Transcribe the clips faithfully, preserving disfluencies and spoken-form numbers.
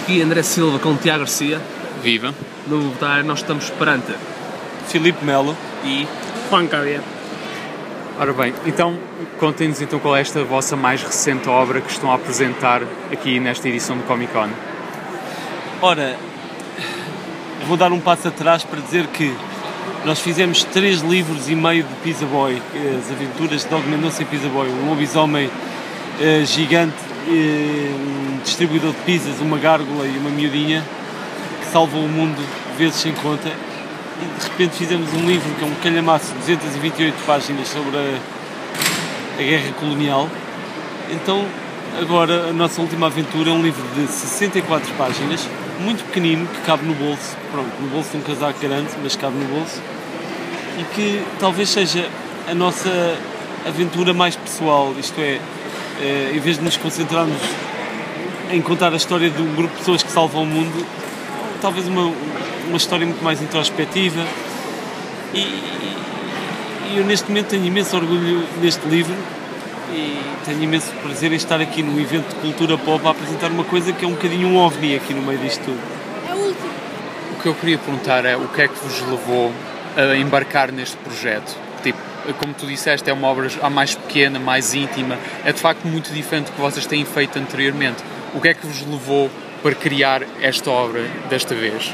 aqui André Silva com Tiago Garcia. Viva! No lugar nós estamos perante Filipe Melo e Juan Cavia. Ora bem, então contem-nos então qual é esta vossa mais recente obra que estão a apresentar aqui nesta edição do Comic Con. Ora, vou dar um passo atrás para dizer que nós fizemos três livros e meio de Pizza Boy, as aventuras de Dog Mendonça e Pizza Boy, um lobisomem uh, gigante, uh, um distribuidor de pizzas, uma gárgula e uma miudinha que salvam o mundo vezes sem conta. E de repente fizemos um livro que é um calhamaço de duzentas e vinte e oito páginas sobre a, a guerra colonial. Então agora a nossa última aventura é um livro de sessenta e quatro páginas, muito pequenino, que cabe no bolso, pronto, no bolso de um casaco grande, mas cabe no bolso, e que talvez seja a nossa aventura mais pessoal, isto é, é em vez de nos concentrarmos em contar a história de um grupo de pessoas que salvam o mundo, talvez uma, uma história muito mais introspectiva, e, e eu neste momento tenho imenso orgulho neste livro, e tenho imenso prazer em estar aqui no evento de cultura pop a apresentar uma coisa que é um bocadinho um ovni aqui no meio disto tudo. O que eu queria perguntar é o que é que vos levou a embarcar neste projeto? Tipo, como tu disseste, é uma obra mais pequena, mais íntima, é de facto muito diferente do que vocês têm feito anteriormente. O que é que vos levou para criar esta obra desta vez?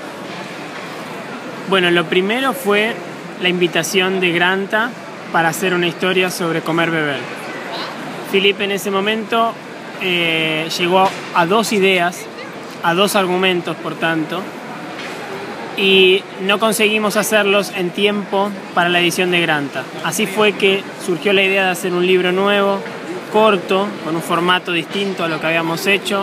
Bueno, lo primero fue la invitación de Granta para hacer una historia sobre comer beber. Filipe en ese momento eh, llegó a dos ideas, a dos argumentos por tanto, y no conseguimos hacerlos en tiempo para la edición de Granta. Así fue que surgió la idea de hacer un libro nuevo, corto, con un formato distinto a lo que habíamos hecho,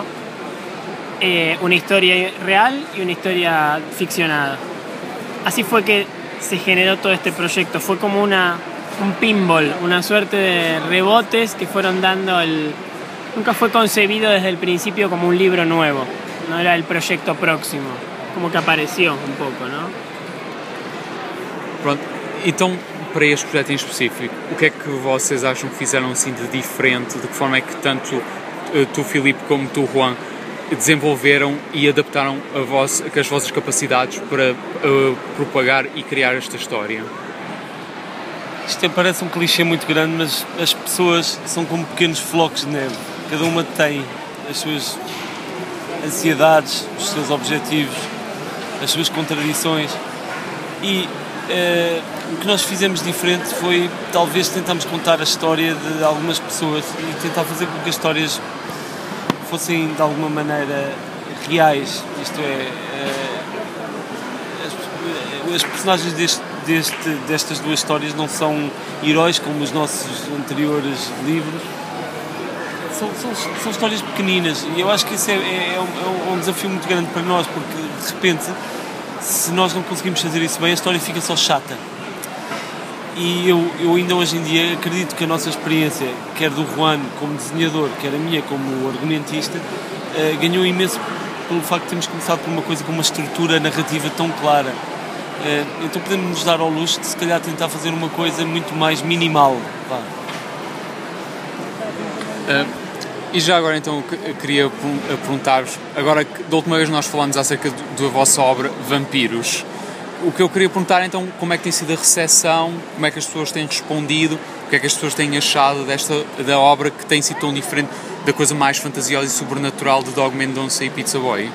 eh, una historia real y una historia ficcionada. Así fue que se generó todo este proyecto, fue como una... un pinball, una suerte de rebotes que fueron dando el... Nunca fue concebido desde el principio como un libro nuevo, no era el proyecto próximo, como que apareció un poco, ¿no? Pronto, então para este projeto em específico, o que é que vocês acham que fizeram assim de diferente? De que forma é que tanto tu, Filipe, como tu, Juan, desenvolveram e adaptaram a vos, as vossas capacidades para uh, propagar e criar esta história? Isto parece um clichê muito grande, mas as pessoas são como pequenos flocos de neve. Cada uma tem as suas ansiedades, os seus objetivos, as suas contradições. E eh, o que nós fizemos diferente foi, talvez, tentarmos contar a história de algumas pessoas e tentar fazer com que as histórias fossem, de alguma maneira, reais. Isto é, eh, as, as personagens deste Deste, destas duas histórias não são heróis como os nossos anteriores livros, são, são, são histórias pequeninas, e eu acho que isso é, é, é, um, é um desafio muito grande para nós, porque de repente, se nós não conseguimos fazer isso bem, a história fica só chata. E eu, eu ainda hoje em dia acredito que a nossa experiência, quer do Juan como desenhador, quer a minha como argumentista, uh, ganhou imenso pelo facto de termos começado por uma coisa com uma estrutura narrativa tão clara. Uh, então podemos nos dar ao luxo de se calhar tentar fazer uma coisa muito mais minimal. Vá. Uh, e já agora então eu queria perguntar-vos, agora que da última vez nós falámos acerca da vossa obra Vampiros, o que eu queria perguntar então, como é que tem sido a recepção, como é que as pessoas têm respondido, o que é que as pessoas têm achado desta, da obra que tem sido tão diferente da coisa mais fantasiosa e sobrenatural de Dog Mendonça e Pizza Boy?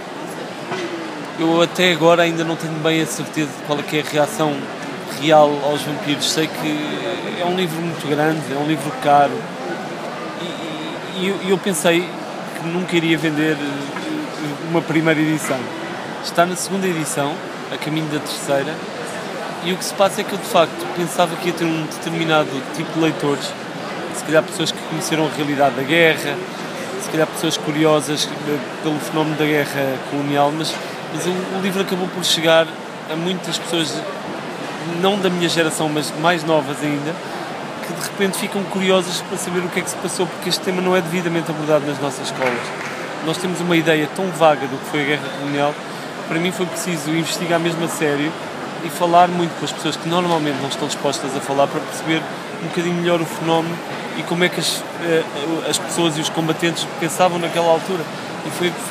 Eu até agora ainda não tenho bem a certeza de qual é que é a reação real aos vampiros. Sei que é um livro muito grande, é um livro caro, e, e, e eu pensei que nunca iria vender uma primeira edição. Está na segunda edição, a caminho da terceira, e o que se passa é que eu de facto pensava que ia ter um determinado tipo de leitores, se calhar pessoas que conheceram a realidade da guerra, se calhar pessoas curiosas pelo fenómeno da guerra colonial, mas Mas o, o livro acabou por chegar a muitas pessoas, não da minha geração, mas mais novas ainda, que de repente ficam curiosas para saber o que é que se passou, porque este tema não é devidamente abordado nas nossas escolas. Nós temos uma ideia tão vaga do que foi a guerra colonial, que para mim foi preciso investigar mesmo a sério e falar muito com as pessoas que normalmente não estão dispostas a falar, para perceber um bocadinho melhor o fenómeno e como é que as, as pessoas e os combatentes pensavam naquela altura. E foi, foi,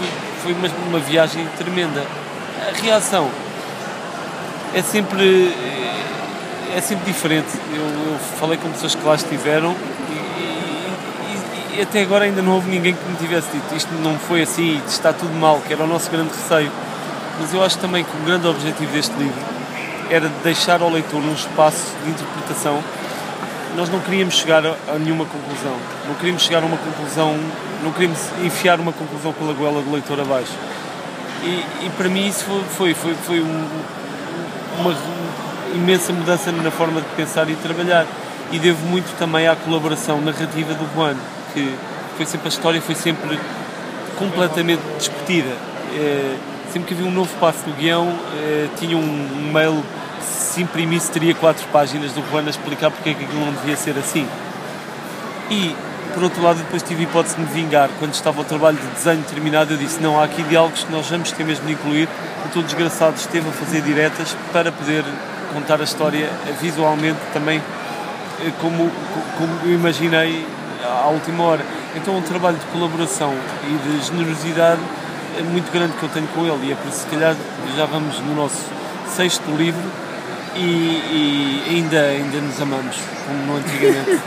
foi uma, uma viagem tremenda. A reação é sempre, é sempre diferente. Eu, eu falei com pessoas que lá estiveram e, e, e até agora ainda não houve ninguém que me tivesse dito isto não foi assim, isto está tudo mal, que era o nosso grande receio. Mas eu acho também que o grande objetivo deste livro era deixar ao leitor um espaço de interpretação. Nós não queríamos chegar a, a nenhuma conclusão, não queríamos chegar a uma conclusão, não queríamos enfiar uma conclusão pela goela do leitor abaixo. E, e para mim isso foi, foi, foi, foi um, uma imensa mudança na forma de pensar e de trabalhar. E devo muito também à colaboração narrativa do Juan, que foi sempre a história, foi sempre completamente discutida. É, sempre que havia um novo passo do guião, é, tinha um, um mail, se imprimisse teria quatro páginas do Juan a explicar porque é que aquilo não devia ser assim. E, por outro lado, depois tive a hipótese de me vingar. Quando estava o trabalho de desenho terminado, eu disse, não, há aqui diálogos que nós vamos ter mesmo de incluir. Então o desgraçado esteve a fazer diretas para poder contar a história visualmente também como, como eu imaginei à última hora. Então é um trabalho de colaboração e de generosidade muito grande que eu tenho com ele, e é por isso, se calhar, já vamos no nosso sexto livro e, e ainda, ainda nos amamos, como no antigamente.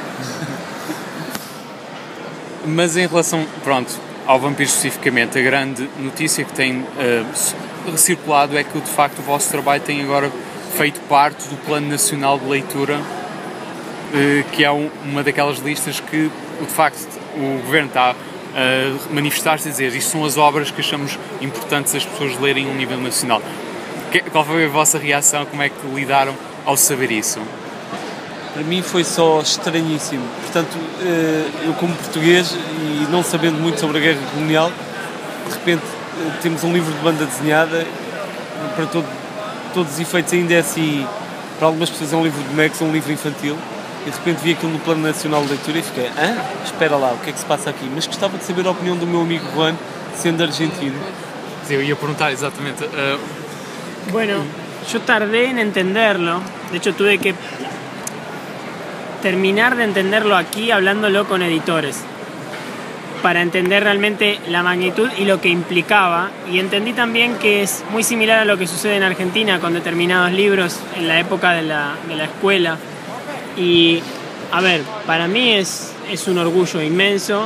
Mas em relação, pronto, ao Vampiro especificamente, a grande notícia que tem uh, circulado é que, de facto, o vosso trabalho tem agora feito parte do Plano Nacional de Leitura, uh, que é um, uma daquelas listas que, de facto, o Governo está a manifestar-se e dizer isto são as obras que achamos importantes as pessoas lerem a um nível nacional. Que, qual foi a vossa reação? Como é que lidaram ao saber isso? Para mim foi só estranhíssimo. Portanto, eu como português e não sabendo muito sobre a guerra colonial, de repente temos um livro de banda desenhada, para todo, todos os efeitos ainda é assim, para algumas pessoas é um livro de bonecos, um livro infantil, e de repente vi aquilo no Plano Nacional de Leitura e fiquei, ah, espera lá, o que é que se passa aqui? Mas gostava de saber a opinião do meu amigo Juan, sendo argentino. Eu ia perguntar exatamente... Uh... Bueno, yo tardé en entenderlo, de hecho tuve que terminar de entenderlo aquí hablándolo con editores para entender realmente la magnitud y lo que implicaba, y entendí también que es muy similar a lo que sucede en Argentina con determinados libros en la época de la, de la escuela. Y a ver, para mí es, es un orgullo inmenso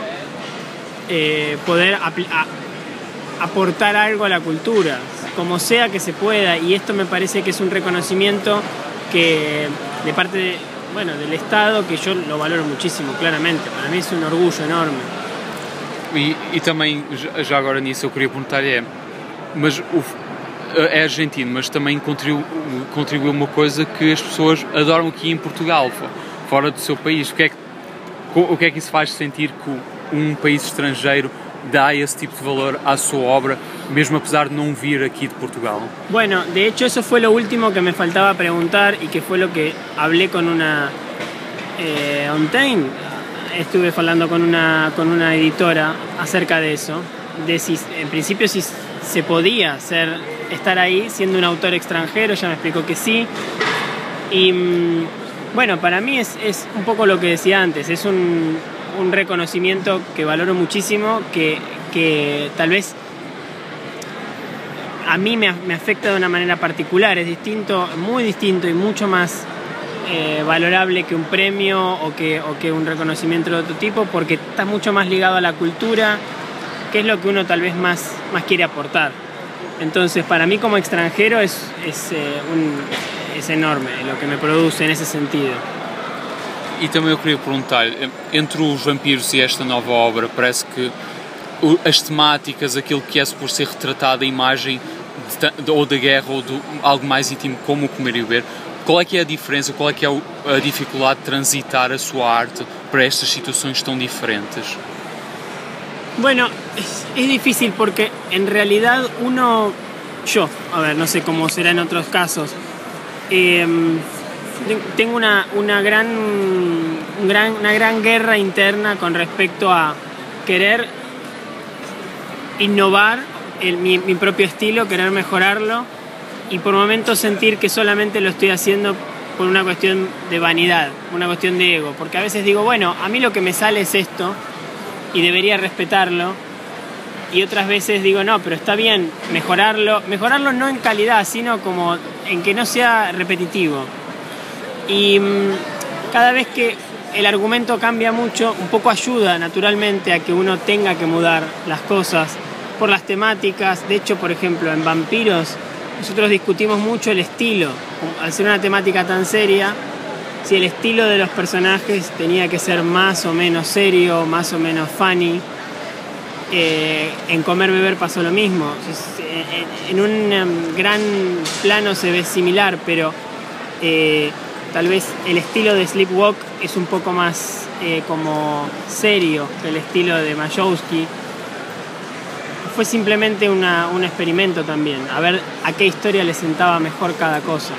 eh, poder a, aportar algo a la cultura, como sea que se pueda, y esto me parece que es un reconocimiento que de parte de, bueno, del Estado, que yo lo valoro muchísimo, claramente. Para mí es un orgullo enorme. E, e também, já agora nisso, eu queria perguntar é, mas o, é argentino, mas também contribuiu, contribuiu uma coisa que as pessoas adoram aqui em Portugal, fora do seu país. O que é que, o que, é que isso faz sentir que um país estrangeiro dá esse tipo de valor à sua obra, mesmo apesar de não vir aqui de Portugal? Bueno, de hecho eso fue lo último que me faltaba preguntar y que fue lo que hablé con una eh, Ontain. Estuve hablando con una, con una editora acerca de eso, de si en principio si se podía ser, estar ahí siendo un autor extranjero. Ella me explicó que sí. Y bueno, para mí es, es un poco lo que decía antes, es un, un reconocimiento que valoro muchísimo, que, que tal vez a mí me, me afecta de una manera particular, es distinto, muy distinto y mucho más eh, valorable que un premio o que, o que un reconocimiento de otro tipo, porque está mucho más ligado a la cultura, que es lo que uno tal vez más, más quiere aportar. Entonces, para mí como extranjero es, es, eh, un, es enorme lo que me produce en ese sentido. E também eu queria perguntar, entre os vampiros e esta nova obra, parece que as temáticas, aquilo que é por ser retratado, a imagem de, ou da guerra ou de algo mais íntimo como o comer e beber, qual é que é a diferença, qual é que é a dificuldade de transitar a sua arte para estas situações tão diferentes? Bueno, es, es difícil porque en realidad uno, yo, a ver, no sé cómo será en otros casos, eh, tengo una, una, gran, un gran, una gran guerra interna con respecto a querer innovar el, mi, mi propio estilo, querer mejorarlo y por momentos sentir que solamente lo estoy haciendo por una cuestión de vanidad, una cuestión de ego, porque a veces digo, bueno, a mí lo que me sale es esto y debería respetarlo, y otras veces digo, no, pero está bien mejorarlo, mejorarlo no en calidad, sino como en que no sea repetitivo. Y mmm, cada vez que el argumento cambia mucho, un poco ayuda naturalmente a que uno tenga que mudar las cosas por las temáticas. De hecho, por ejemplo, en Vampiros nosotros discutimos mucho el estilo. Al ser una temática tan seria, si el estilo de los personajes tenía que ser más o menos serio, más o menos funny. Eh, en Comer Beber pasó lo mismo. En un gran plano se ve similar, pero eh, tal vez el estilo de Sleepwalk es un poco más eh, como serio que el estilo de Majowski. Fue simplemente una, un experimento también, a ver a qué historia le sentaba mejor cada cosa.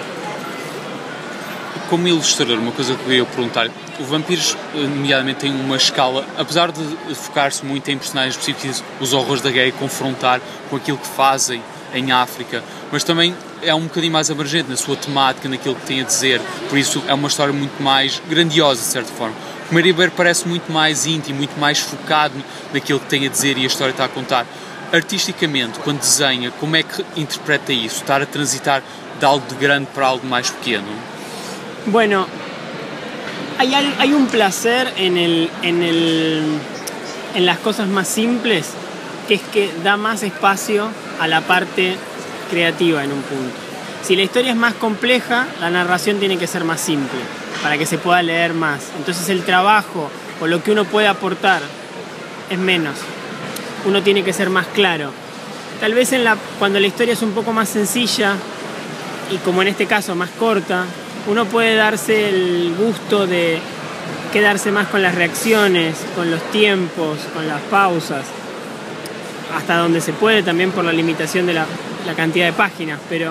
Como ilustrador, uma coisa que eu queria perguntar, o Vampiros, nomeadamente, tem uma escala, apesar de focar-se muito em personagens específicos, os horrores da guerra e confrontar com aquilo que fazem em África, mas também é um bocadinho mais abrangente na sua temática, naquilo que tem a dizer, por isso é uma história muito mais grandiosa, de certa forma. Comer e Beber parece muito mais íntimo, muito mais focado naquilo que tem a dizer e a história está a contar. Artisticamente, quando desenha, como é que interpreta isso? Estar a transitar de algo de grande para algo mais pequeno? Bueno, hay, hay un placer en, el, en, el, en las cosas más simples, que es que da más espacio a la parte creativa en un punto. Si la historia es más compleja, la narración tiene que ser más simple, para que se pueda leer más. Entonces el trabajo o lo que uno puede aportar es menos. Uno tiene que ser más claro. Tal vez en la, cuando la historia es un poco más sencilla, y como en este caso más corta, uno puede darse el gusto de quedarse más con las reacciones, con los tiempos, con las pausas, hasta donde se puede también por la limitación de la, la cantidad de páginas, pero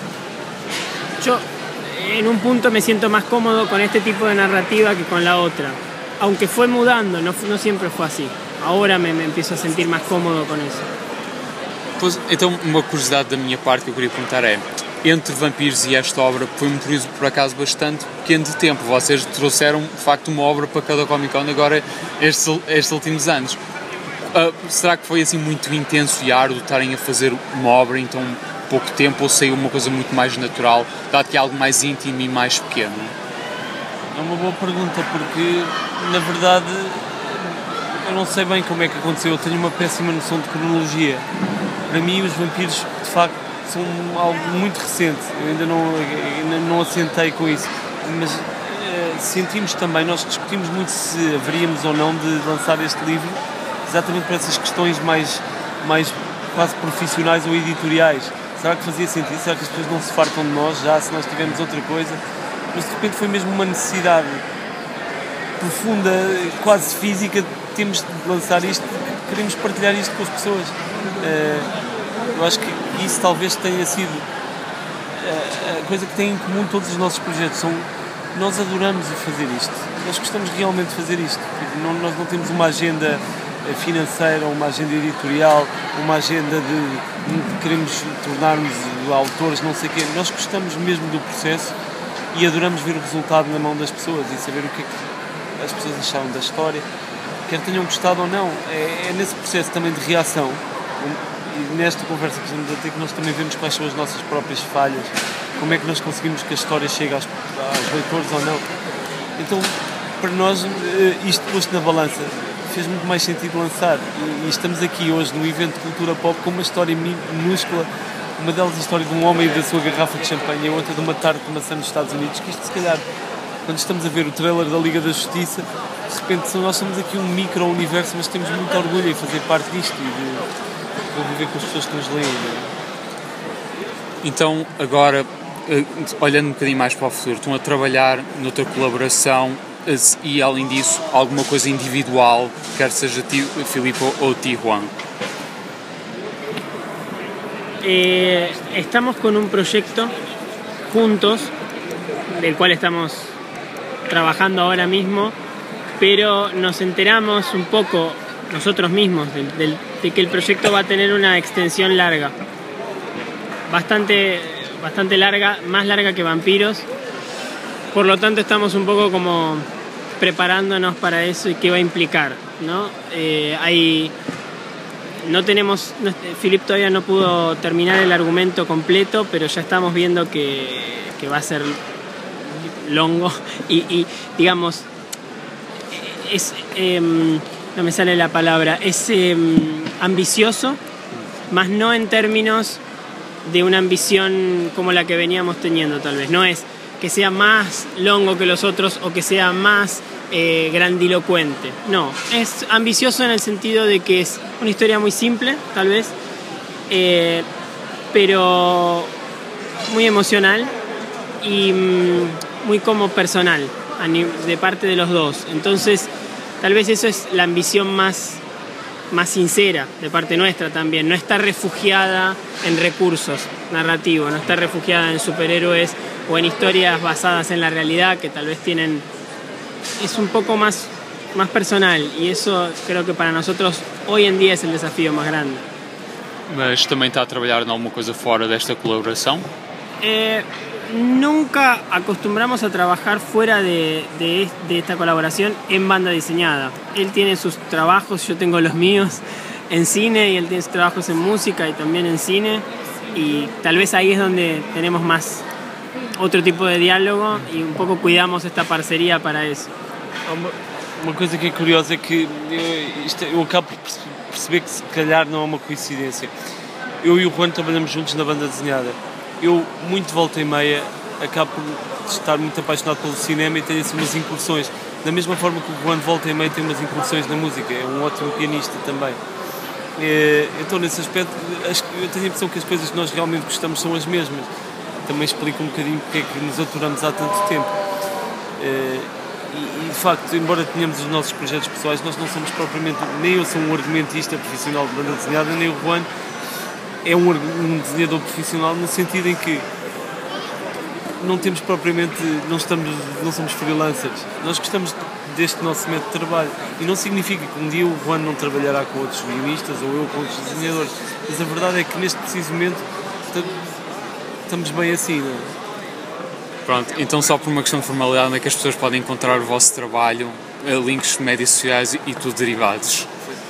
yo en un punto me siento más cómodo con este tipo de narrativa que con la otra, aunque fue mudando, no, no siempre fue así, ahora me, me empiezo a sentir más cómodo con eso. Pois, então, uma curiosidade da minha parte que eu queria perguntar é, entre Vampiros e esta obra foi um período, por acaso, bastante pequeno de tempo. Vocês trouxeram, de facto, uma obra para cada Comic Con agora estes, estes últimos anos. Uh, será que foi assim muito intenso e árduo estarem a fazer uma obra em tão pouco tempo, ou saiu uma coisa muito mais natural, dado que é algo mais íntimo e mais pequeno? É uma boa pergunta, porque, na verdade, eu não sei bem como é que aconteceu. Eu tenho uma péssima noção de cronologia. Para mim, os Vampiros, de facto, são algo muito recente, eu ainda não, ainda não assentei com isso, mas uh, sentimos também, nós discutimos muito se haveríamos ou não de lançar este livro, exatamente por essas questões mais, mais quase profissionais ou editoriais. Será que fazia sentido? Será que as pessoas não se fartam de nós já, se nós tivermos outra coisa? Mas de repente foi mesmo uma necessidade profunda, quase física, temos de lançar isto, queremos partilhar isto com as pessoas. Uh, Eu acho que isso talvez tenha sido a coisa que tem em comum todos os nossos projetos. São, nós adoramos fazer isto, nós gostamos realmente de fazer isto. Não, nós não temos uma agenda financeira, uma agenda editorial, uma agenda de, de queremos tornar-nos autores, não sei o quê. Nós gostamos mesmo do processo e adoramos ver o resultado na mão das pessoas e saber o que é que as pessoas acharam da história, quer tenham gostado ou não. É, é nesse processo também de reação. E nesta conversa que estamos a ter, que nós também vemos quais são as nossas próprias falhas, como é que nós conseguimos que a história chegue aos, aos leitores ou não. Então, para nós, isto posto na balança, fez muito mais sentido lançar. E, e estamos aqui hoje no evento de cultura pop com uma história minúscula, uma delas a história de um homem e da sua garrafa de champanhe, a outra de uma tarde de maçã nos Estados Unidos, que isto se calhar, quando estamos a ver o trailer da Liga da Justiça, de repente nós somos aqui um micro-universo, mas temos muito orgulho em fazer parte disto e de conviver com as pessoas que nos leem. Então, agora, olhando um bocadinho mais para o futuro, estão a trabalhar noutra colaboração e, além disso, alguma coisa individual, quer seja Filipe ou Tijuan? Eh, estamos con un proyecto juntos, del cual estamos trabajando ahora mismo, pero nos enteramos un poco nosotros mismos de, de, de que el proyecto va a tener una extensión larga, bastante, bastante larga, más larga que Vampiros. Por lo tanto estamos un poco como preparándonos para eso y qué va a implicar, ¿no? Eh, hay no tenemos, no, Philip todavía no pudo terminar el argumento completo, pero ya estamos viendo que, que va a ser longo y, y digamos, es, eh, no me sale la palabra, es eh, ambicioso, más no en términos de una ambición como la que veníamos teniendo tal vez, no es que sea más longo que los otros o que sea más eh, grandilocuente, no, es ambicioso en el sentido de que es una historia muy simple tal vez, eh, pero muy emocional y mm, muy como personal de parte de los dos, entonces tal vez eso es la ambición más, más sincera de parte nuestra también, no está refugiada en recursos narrativos, no está refugiada en superhéroes o en historias basadas en la realidad que tal vez tienen, es un poco más, más personal y eso creo que para nosotros hoy en día es el desafío más grande. Mas também está a trabalhar em alguma coisa fora desta colaboração? Eh, nunca acostumbramos a trabajar fuera de, de, de esta colaboración en banda diseñada. Él tiene sus trabajos, yo tengo los míos en cine y él tiene sus trabajos en música y también en cine y tal vez ahí es donde tenemos más otro tipo de diálogo y un pouco cuidamos esta parceria para isso. Uma, uma coisa que é curiosa é que eu, isto, eu acabo por perceber que se calhar não é uma coincidência. Eu e o Juan trabalhamos juntos na banda desenhada. Eu, muito volta e meia, acabo por estar muito apaixonado pelo cinema e tenho assim umas incursões. Da mesma forma que o Juan volta e meia tem umas incursões na música, é um ótimo pianista também. É, então, nesse aspecto, acho que eu tenho a impressão que as coisas que nós realmente gostamos são as mesmas. Também explica um bocadinho porque é que nos aturamos há tanto tempo. É, e, e, de facto, embora tenhamos os nossos projetos pessoais, nós não somos propriamente, nem eu sou um argumentista profissional de banda desenhada, nem o Juan é um, um desenhador profissional no sentido em que não temos propriamente, não, estamos, não somos freelancers. Nós gostamos deste nosso método de trabalho e não significa que um dia o Juan não trabalhará com outros guionistas ou eu com outros desenhadores, mas a verdade é que neste preciso momento estamos bem assim, não é? Pronto, então só por uma questão de formalidade, onde é que as pessoas podem encontrar o vosso trabalho, links, médias sociais e tudo derivados?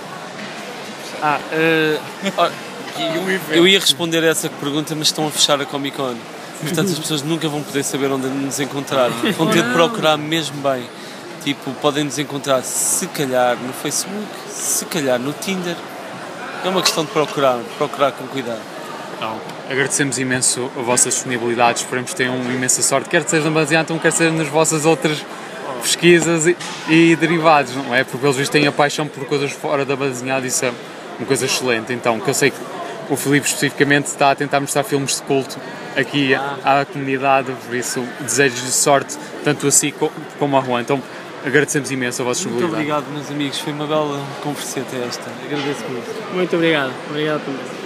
Ah, uh, eu ia responder a essa pergunta, mas estão a fechar a Comic Con. Portanto, as pessoas nunca vão poder saber onde nos encontrar. Vão ter de procurar mesmo bem. Tipo, podem nos encontrar se calhar no Facebook, se calhar no Tinder. É uma questão de procurar, procurar com cuidado. Então, agradecemos imenso a vossa disponibilidade, esperamos que tenham imensa sorte, quer seja na Baseantum, quer seja nas vossas outras pesquisas e, e derivados, não é? Porque pelos vistos têm a paixão por coisas fora da baseada, isso é uma coisa excelente. Então, que eu sei que o Filipe especificamente está a tentar mostrar filmes de culto aqui à comunidade, por isso desejo-lhe sorte, tanto a si como a Juan. Então, agradecemos imenso a vossa disponibilidade. Muito obrigado, meus amigos, foi uma bela conversa até esta, agradeço muito. Muito obrigado, obrigado também.